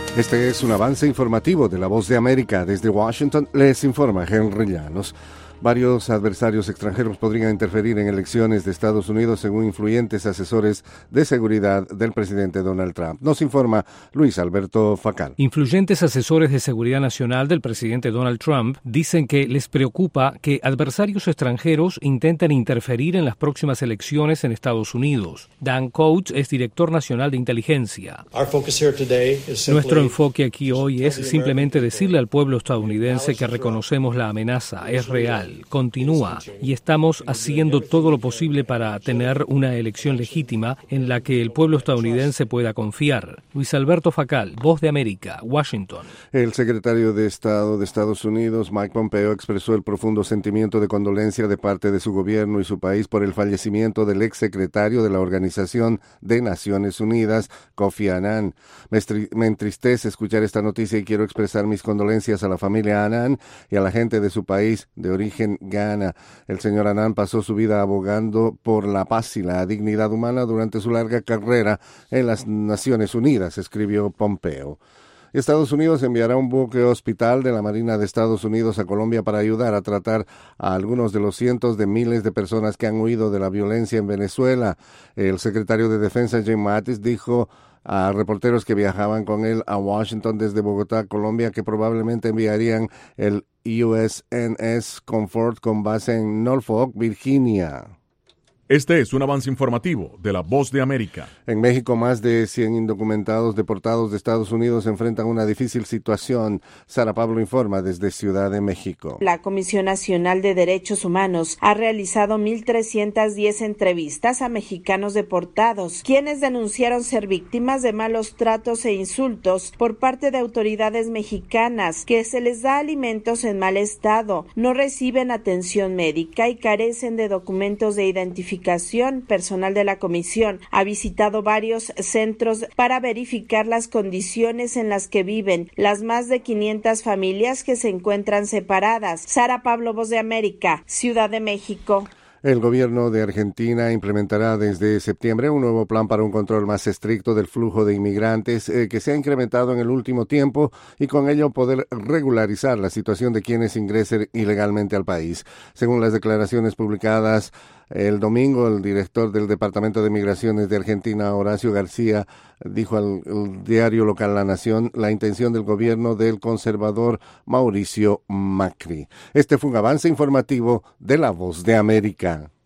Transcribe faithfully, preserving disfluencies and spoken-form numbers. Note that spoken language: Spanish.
Este es un avance informativo de La Voz de América. Desde Washington les informa Henry Llanos. Varios adversarios extranjeros podrían interferir en elecciones de Estados Unidos según influyentes asesores de seguridad del presidente Donald Trump. Nos informa Luis Alberto Facal. Influyentes asesores de seguridad nacional del presidente Donald Trump dicen que les preocupa que adversarios extranjeros intenten interferir en las próximas elecciones en Estados Unidos. Dan Coats es director nacional de inteligencia. Nuestro enfoque aquí hoy es simplemente decirle al pueblo estadounidense que reconocemos la amenaza, es real. Continúa y estamos haciendo todo lo posible para tener una elección legítima en la que el pueblo estadounidense pueda confiar. Luis Alberto Facal, Voz de América, Washington. El secretario de Estado de Estados Unidos, Mike Pompeo, expresó el profundo sentimiento de condolencia de parte de su gobierno y su país por el fallecimiento del exsecretario de la Organización de Naciones Unidas, Kofi Annan. Me, me entristece escuchar esta noticia y quiero expresar mis condolencias a la familia Annan y a la gente de su país de origen Ghana. El señor Annan pasó su vida abogando por la paz y la dignidad humana durante su larga carrera en las Naciones Unidas, escribió Pompeo. Estados Unidos enviará un buque hospital de la Marina de Estados Unidos a Colombia para ayudar a tratar a algunos de los cientos de miles de personas que han huido de la violencia en Venezuela. El secretario de Defensa, Jim Mattis, dijo a reporteros que viajaban con él a Washington desde Bogotá, Colombia, que probablemente enviarían el U S N S Comfort con base en Norfolk, Virginia. Este es un avance informativo de La Voz de América. En México, más de cien indocumentados deportados de Estados Unidos enfrentan una difícil situación. Sara Pablo informa desde Ciudad de México. La Comisión Nacional de Derechos Humanos ha realizado mil trescientas diez entrevistas a mexicanos deportados, quienes denunciaron ser víctimas de malos tratos e insultos por parte de autoridades mexicanas, que se les da alimentos en mal estado, no reciben atención médica y carecen de documentos de identificación. Personal de la comisión ha visitado varios centros para verificar las condiciones en las que viven las más de quinientas familias que se encuentran separadas. Sara Pablo, Voz de América, Ciudad de México. El gobierno de Argentina implementará desde septiembre un nuevo plan para un control más estricto del flujo de inmigrantes eh, que se ha incrementado en el último tiempo y con ello poder regularizar la situación de quienes ingresen ilegalmente al país. Según las declaraciones publicadas el domingo, el director del Departamento de Migraciones de Argentina, Horacio García, dijo al, al diario local La Nación la intención del gobierno del conservador Mauricio Macri. Este fue un avance informativo de La Voz de América.